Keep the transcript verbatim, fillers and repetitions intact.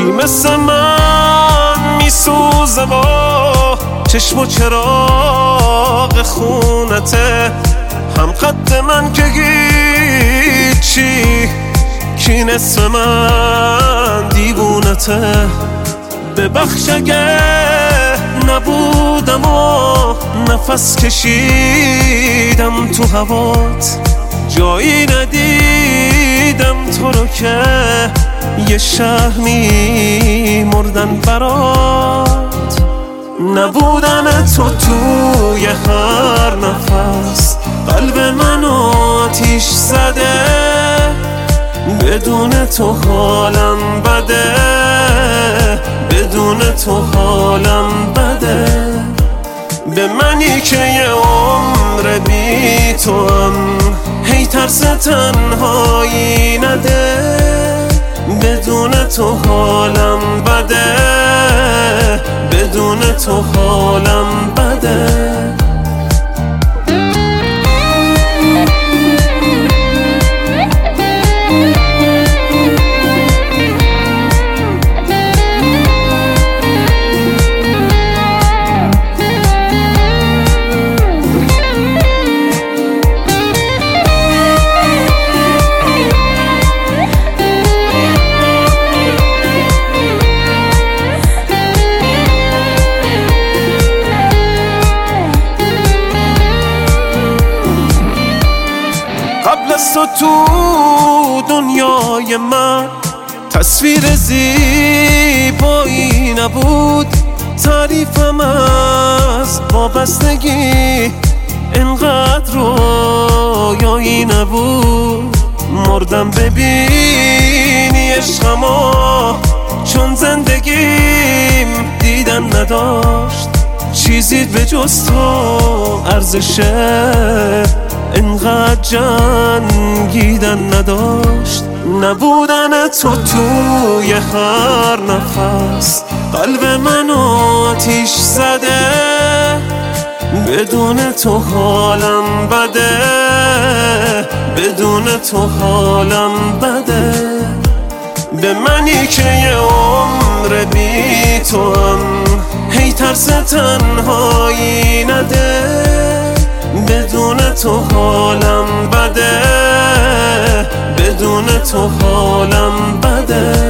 مثل من میسوزه با چشم و چراغ خونته، هم قد من که هیچی، کی نصف من دیوونته. ببخش اگه نبودم و نفس کشیدم تو هوات، جایی ندیدم تو رو که یه شهمی مردن برات. نبودن تو توی هر نفس قلب منو آتیش زده، بدون تو حالم بده، بدون تو حالم بده. به منی که یه عمر بی تو هم هی ترس تنهایی نده، بدون تو حالم بده، بدون تو حالم بده. قبل از تو تو دنیای من تصویر زیبایی نبود، تعریفم از وابستگی انقدر رویایی نبود. مردم ببینی عشقمو، چون زندگیم دیدن نداشت، چیزی به جز تو ارزشه انقدر جنگیدن نداشت. نبودن تو توی هر نفس قلب منو آتیش زده، بدون تو حالم بده، بدون تو حالم بده. به منی که یه عمر بی تو هم هی ترس تنهایی نده، بدون تو حالم بده، بدون تو حالم بده.